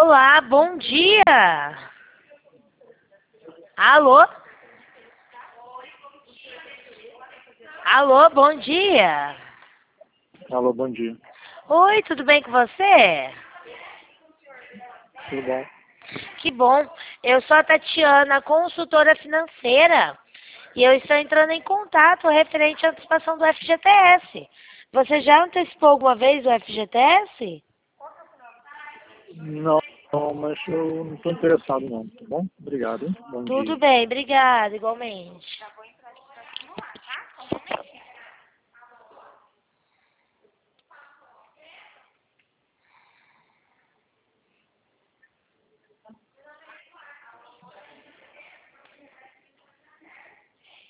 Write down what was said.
Olá, bom dia. Alô? Alô, bom dia. Alô, bom dia. Oi, tudo bem com você? Tudo bom? Que bom. Eu sou a Tatiana, consultora financeira, e eu estou entrando em contato referente à antecipação do FGTS. Você já antecipou alguma vez o FGTS? Não, mas eu não estou interessado não, tá bom? Obrigado, hein? Bom Tudo dia. bem, obrigada, igualmente.